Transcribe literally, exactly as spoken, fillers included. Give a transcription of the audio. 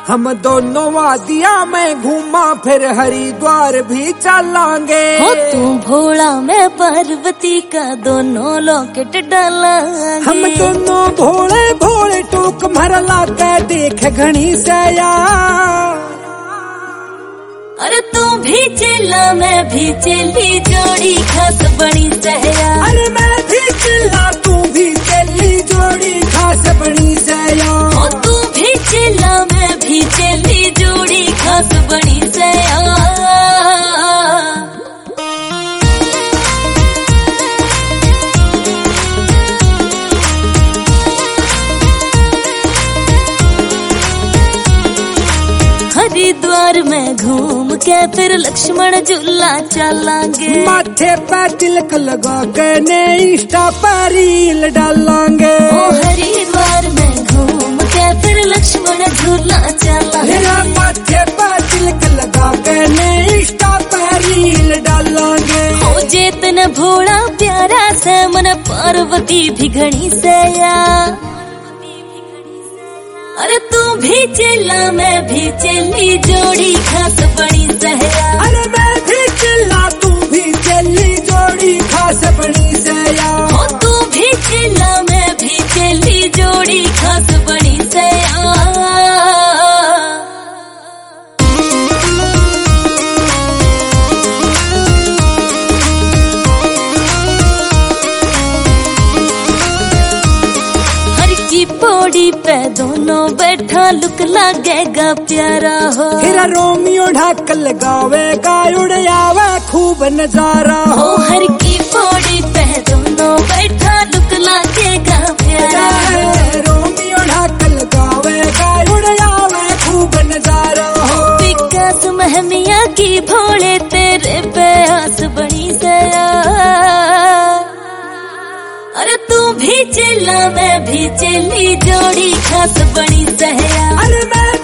हम दोनों वादिया में घूमा फिर हरिद्वार भी चलांगे। हो तू भोला मैं पार्वती का दोनों लॉकेट डालांगे। हम दोनों भोले भोले टोक मरला के देख घनी सया। अरे तू भी चिल्ला मैं भी चिल्ली जोड़ी खास बनी सहया। अरे मैं भी चिल्ला तू भी चिल्ली जोड़ी खास बनी सया। हो तू भी चिल्ला मैं भी चिल्ली जोड़ी खास बनी सया। हरिद्वार में घूम के फिर लक्ष्मण झूला चलांगे। माथे पे तिलक लगा के ने इंस्टा पर रील डालांगे। ओ हरिद्वार में घूम के फिर लक्ष्मण झूला चलांगे। माथे पे तिलक लगा के ने इंस्टा पर रील डालांगे। हो जेतन भोला प्यारा से मन पार्वती भी घनी सया। अरे तू भी चिल्ला मैं भी चिल्ली जोड़ी खास बनी सहया। अरे मैं भी चिल्ला तू भी चिल्ली जोड़ी खास बनी सया। हो तू भी चिल्ला मैं भी चिल्ली जोड़ी खास बनी सया। पौड़ी पे दोनों बैठा लुक लागेगा प्यारा हो। हीरा रोमियो ढाक लगावेगा उड़ावे खूब नजारा हो। हर की पौड़ी पे दोनों बैठा लुक लागेगा प्यारा हो। रोमियो ढाक लगावेगा उड़ावे खूब नजारा हो। विकास महमिया की भोले तेरे पे आस बनी सया। अरे तू भी चिल्ला मैं भी चिल्ली जोड़ी खास बनी सहया। अरे मैं